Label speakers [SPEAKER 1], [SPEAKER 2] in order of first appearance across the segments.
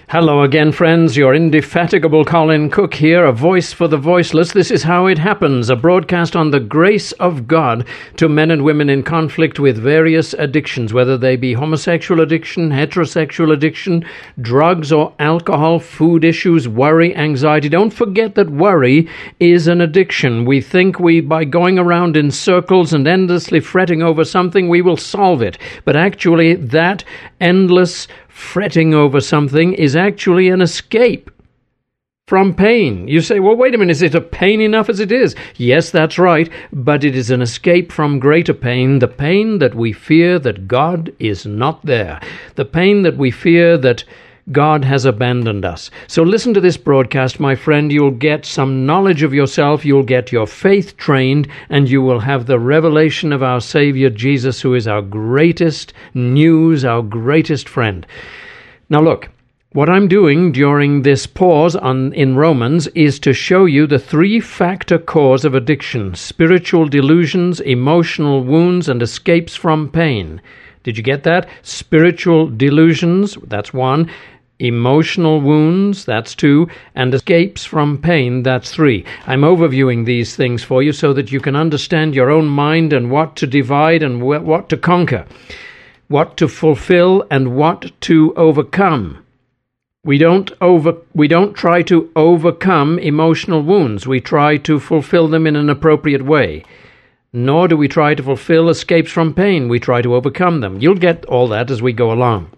[SPEAKER 1] Hello again, friends. Your indefatigable Colin Cook here, a voice for the voiceless. This is How It Happens, a broadcast on the grace of God to men and women in conflict with various addictions, whether they be homosexual addiction, heterosexual addiction, drugs or alcohol, food issues, worry, anxiety. Don't forget that worry is an addiction. We think by going around in circles and endlessly fretting over something, we will solve it. But actually, that endless fretting over something is actually an escape from pain. You say, well, wait a minute, is it a pain enough as it is? Yes, that's right, but it is an escape from greater pain, the pain that we fear that God is not there, the pain that we fear that God has abandoned us. So listen to this broadcast, my friend. You'll get some knowledge of yourself, you'll get your faith trained, and you will have the revelation of our Savior Jesus, who is our greatest news, our greatest friend. Now look, what I'm doing during this pause in Romans is to show you the three-factor cause of addiction: spiritual delusions, emotional wounds, and escapes from pain. Did you get that? Spiritual delusions, that's one. Emotional wounds, that's two, and escapes from pain, that's three. I'm overviewing these things for you so that you can understand your own mind and what to divide and what to conquer, what to fulfill and what to overcome. We don't try to overcome emotional wounds. We try to fulfill them in an appropriate way. Nor do we try to fulfill escapes from pain. We try to overcome them. You'll get all that as we go along.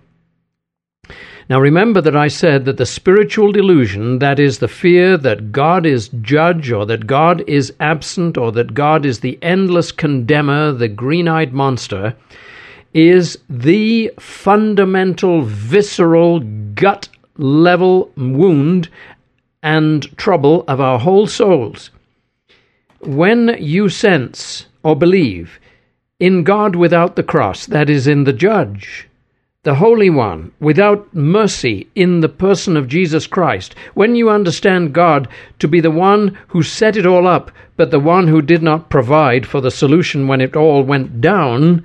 [SPEAKER 1] Now remember that I said that the spiritual delusion, that is the fear that God is judge, or that God is absent, or that God is the endless condemner, the green-eyed monster, is the fundamental, visceral, gut-level wound and trouble of our whole souls. When you sense or believe in God without the cross, that is, in the judge, the Holy One, without mercy, in the person of Jesus Christ, when you understand God to be the one who set it all up, but the one who did not provide for the solution when it all went down,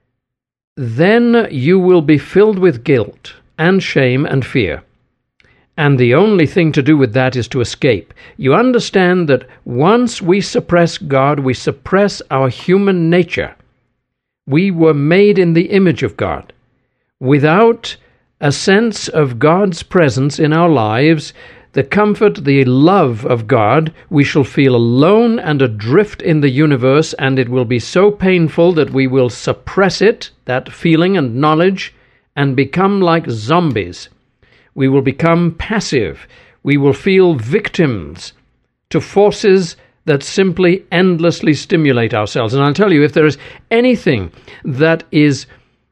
[SPEAKER 1] then you will be filled with guilt and shame and fear. And the only thing to do with that is to escape. You understand that once we suppress God, we suppress our human nature. We were made in the image of God. Without a sense of God's presence in our lives, the comfort, the love of God, we shall feel alone and adrift in the universe, and it will be so painful that we will suppress it, that feeling and knowledge, and become like zombies. We will become passive. We will feel victims to forces that simply endlessly stimulate ourselves. And I'll tell you, if there is anything that is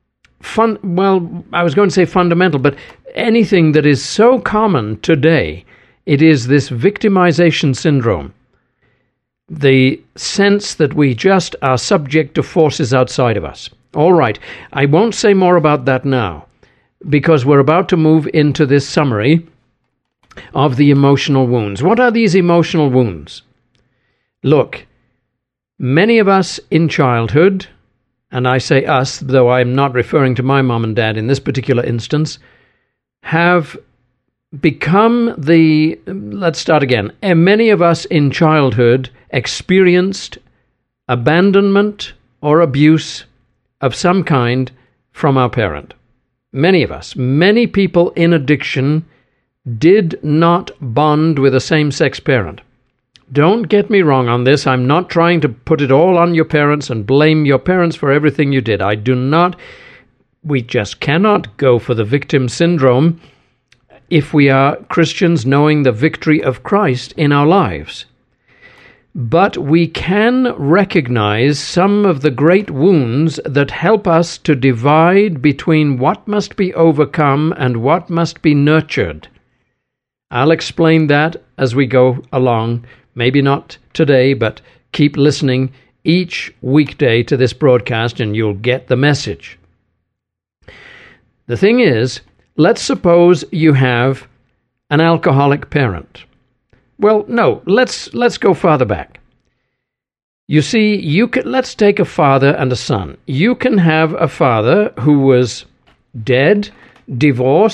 [SPEAKER 1] I was going to say fundamental, but anything that is so common today, it is this victimization syndrome. The sense that we just are subject to forces outside of us. All right, I won't say more about that now, because we're about to move into this summary of the emotional wounds. What are these emotional wounds? Look, many of us in childhood, and I say us, though I'm not referring to my mom and dad in this particular instance, have become let's start again. Many of us in childhood experienced abandonment or abuse of some kind from our parent. Many of us, many people in addiction did not bond with a same-sex parent. Don't get me wrong on this. I'm not trying to put it all on your parents and blame your parents for everything you did. I do not. We just cannot go for the victim syndrome if we are Christians knowing the victory of Christ in our lives. But we can recognize some of the great wounds that help us to divide between what must be overcome and what must be nurtured. I'll explain that as we go along. Maybe not today, but keep listening each weekday to this broadcast and you'll get the message. The thing is, let's suppose you have an alcoholic parent. Well, no, let's go farther back. You see, let's take a father and a son. You can have a father who was dead, divorced,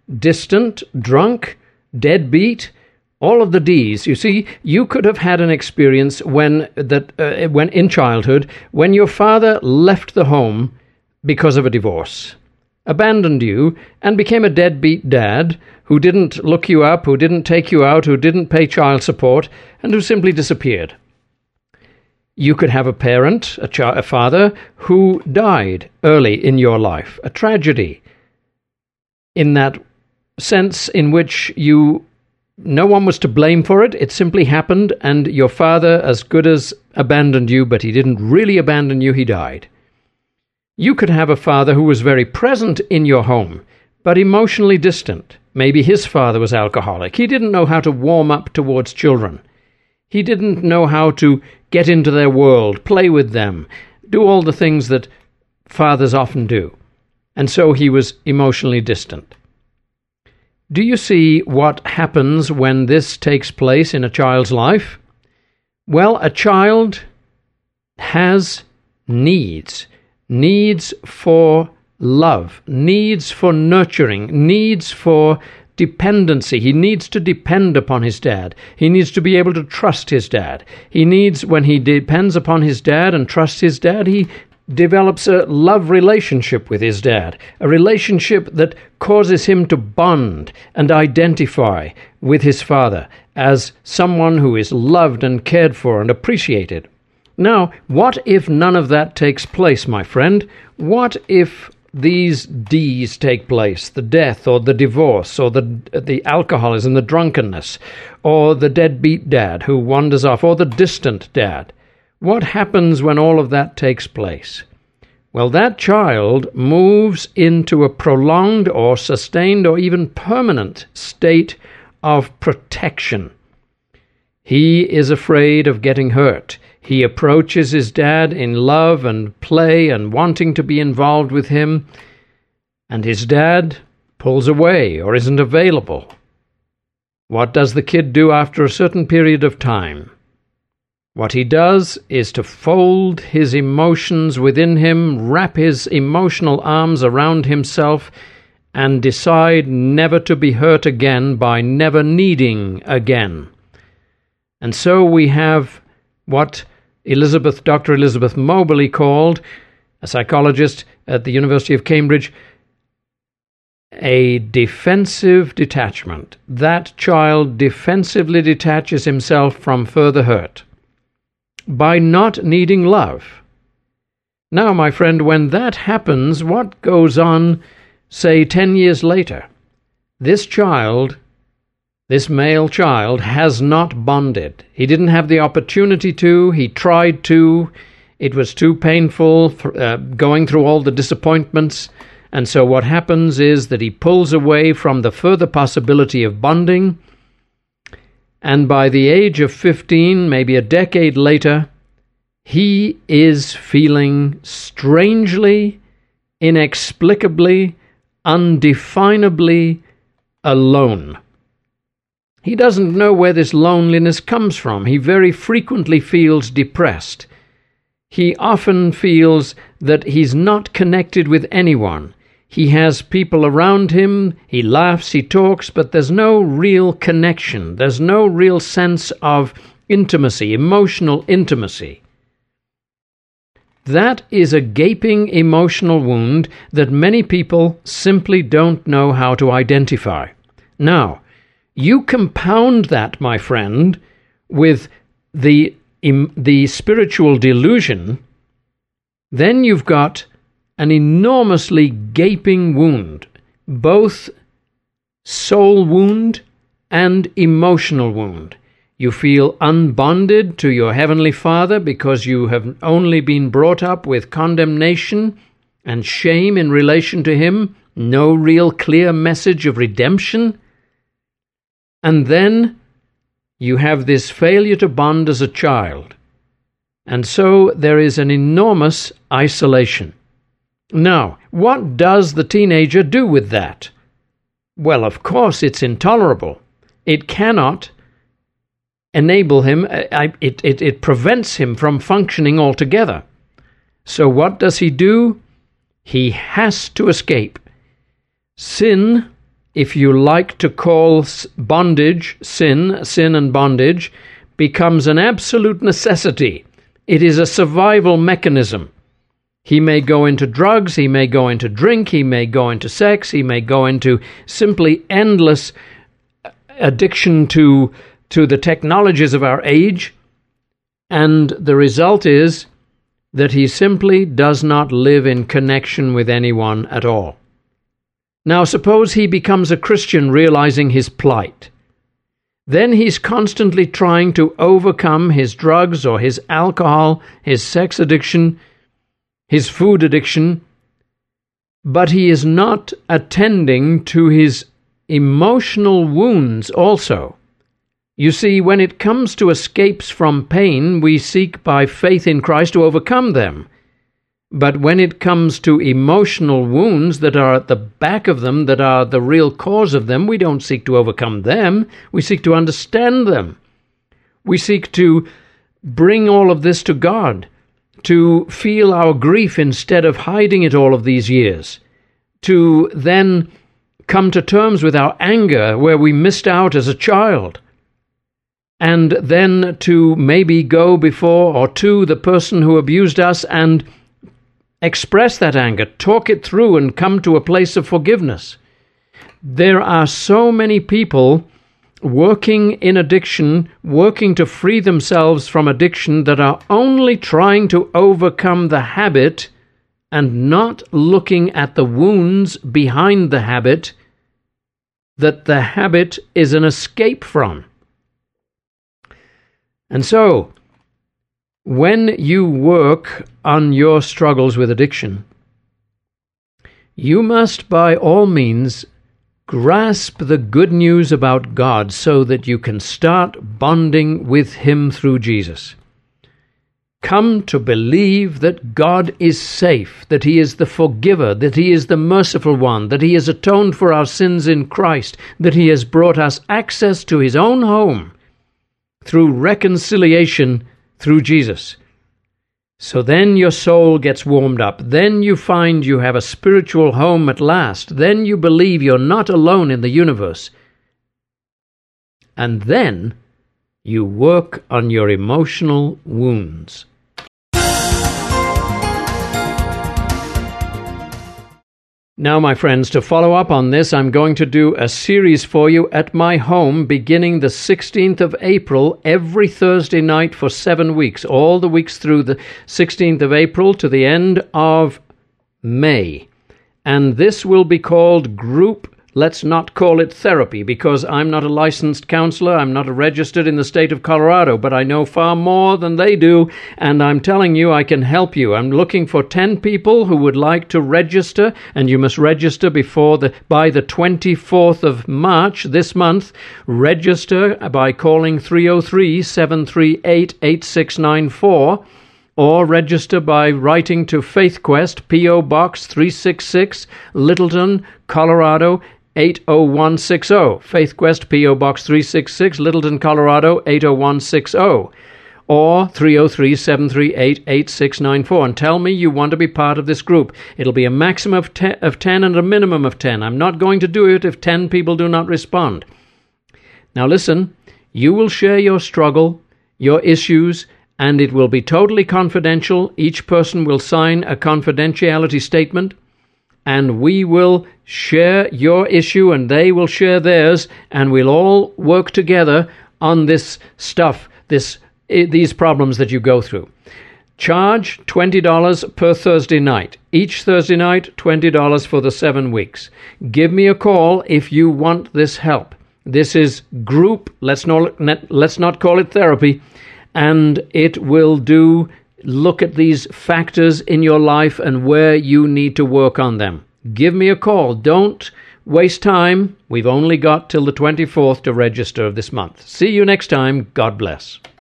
[SPEAKER 1] distant, drunk, deadbeat, all of the D's. You see, you could have had an experience when in childhood, when your father left the home because of a divorce, abandoned you, and became a deadbeat dad who didn't look you up, who didn't take you out, who didn't pay child support, and who simply disappeared. You could have a parent, a father, who died early in your life, a tragedy, in that sense in which no one was to blame for it. It simply happened, and your father as good as abandoned you, but he didn't really abandon you, he died. You could have a father who was very present in your home, but emotionally distant. Maybe his father was alcoholic. He didn't know how to warm up towards children. He didn't know how to get into their world, play with them, do all the things that fathers often do. And so he was emotionally distant. Do you see what happens when this takes place in a child's life? Well, a child has needs for love, needs for nurturing, needs for dependency. He needs to depend upon his dad. He needs to be able to trust his dad. He needs, when he depends upon his dad and trusts his dad, he develops a love relationship with his dad, a relationship that causes him to bond and identify with his father as someone who is loved and cared for and appreciated. Now, what if none of that takes place, my friend? What if these D's take place, the death or the divorce or the alcoholism, the drunkenness, or the deadbeat dad who wanders off, or the distant dad? What happens when all of that takes place? Well, that child moves into a prolonged or sustained or even permanent state of protection. He is afraid of getting hurt. He approaches his dad in love and play and wanting to be involved with him, and his dad pulls away or isn't available. What does the kid do after a certain period of time? What he does is to fold his emotions within him, wrap his emotional arms around himself, and decide never to be hurt again by never needing again. And so we have what Dr. Elizabeth Moberly called, a psychologist at the University of Cambridge, a defensive detachment. That child defensively detaches himself from further hurt by not needing love. Now, my friend, when that happens, what goes on, say, 10 years later? This male child has not bonded. He didn't have the opportunity to. He tried to. It was too painful, going through all the disappointments. And so what happens is that he pulls away from the further possibility of bonding. And by the age of 15, maybe a decade later, he is feeling strangely, inexplicably, undefinably alone. He doesn't know where this loneliness comes from. He very frequently feels depressed. He often feels that he's not connected with anyone. He has people around him, he laughs, he talks, but there's no real connection. There's no real sense of intimacy, emotional intimacy. That is a gaping emotional wound that many people simply don't know how to identify. Now, you compound that, my friend, with the spiritual delusion, then you've got an enormously gaping wound, both soul wound and emotional wound. You feel unbonded to your Heavenly Father because you have only been brought up with condemnation and shame in relation to Him, no real clear message of redemption. And then you have this failure to bond as a child. And so there is an enormous isolation. Now, what does the teenager do with that? Well, of course, it's intolerable. It cannot enable him, it prevents him from functioning altogether. So what does he do? He has to escape. Sin if you like to call bondage, sin and bondage, becomes an absolute necessity. It is a survival mechanism. He may go into drugs, he may go into drink, he may go into sex, he may go into simply endless addiction to the technologies of our age, and the result is that he simply does not live in connection with anyone at all. Now, suppose he becomes a Christian realizing his plight. Then he's constantly trying to overcome his drugs or his alcohol, his sex addiction, his food addiction, but he is not attending to his emotional wounds also. You see, when it comes to escapes from pain, we seek by faith in Christ to overcome them. But when it comes to emotional wounds that are at the back of them, that are the real cause of them, we don't seek to overcome them. We seek to understand them. We seek to bring all of this to God, to feel our grief instead of hiding it all of these years, to then come to terms with our anger where we missed out as a child, and then to maybe go before or to the person who abused us and express that anger, talk it through, and come to a place of forgiveness. There are so many people working in addiction, working to free themselves from addiction, that are only trying to overcome the habit and not looking at the wounds behind the habit that the habit is an escape from. And so, when you work on your struggles with addiction, you must by all means grasp the good news about God so that you can start bonding with Him through Jesus. Come to believe that God is safe, that He is the forgiver, that He is the merciful one, that He has atoned for our sins in Christ, that He has brought us access to His own home through reconciliation through Jesus. So then your soul gets warmed up. Then you find you have a spiritual home at last. Then you believe you're not alone in the universe. And then you work on your emotional wounds. Now, my friends, to follow up on this, I'm going to do a series for you at my home beginning the 16th of April, every Thursday night for 7 weeks, all the weeks through the 16th of April to the end of May. And this will be called Group, let's not call it therapy, because I'm not a licensed counselor, I'm not registered in the state of Colorado, but I know far more than they do, and I'm telling you I can help you. I'm looking for 10 people who would like to register, and you must register by the 24th of March this month. Register by calling 303-738-8694, or register by writing to Faith Quest, P.O. Box 366, Littleton, Colorado 80160. Faith Quest, P.O. Box 366, Littleton, Colorado 80160. Or 303-738-8694. And tell me you want to be part of this group. It'll be a maximum of 10 and a minimum of 10. I'm not going to do it if 10 people do not respond. Now listen, you will share your struggle, your issues, and it will be totally confidential. Each person will sign a confidentiality statement, and we will share your issue and they will share theirs, and we'll all work together on this stuff, these problems that you go through. Charge $20 per Thursday night. Each Thursday night, $20 for the 7 weeks. Give me a call if you want this help. This is group, let's not call it therapy, and it will look at these factors in your life and where you need to work on them. Give me a call. Don't waste time. We've only got till the 24th to register of this month. See you next time. God bless.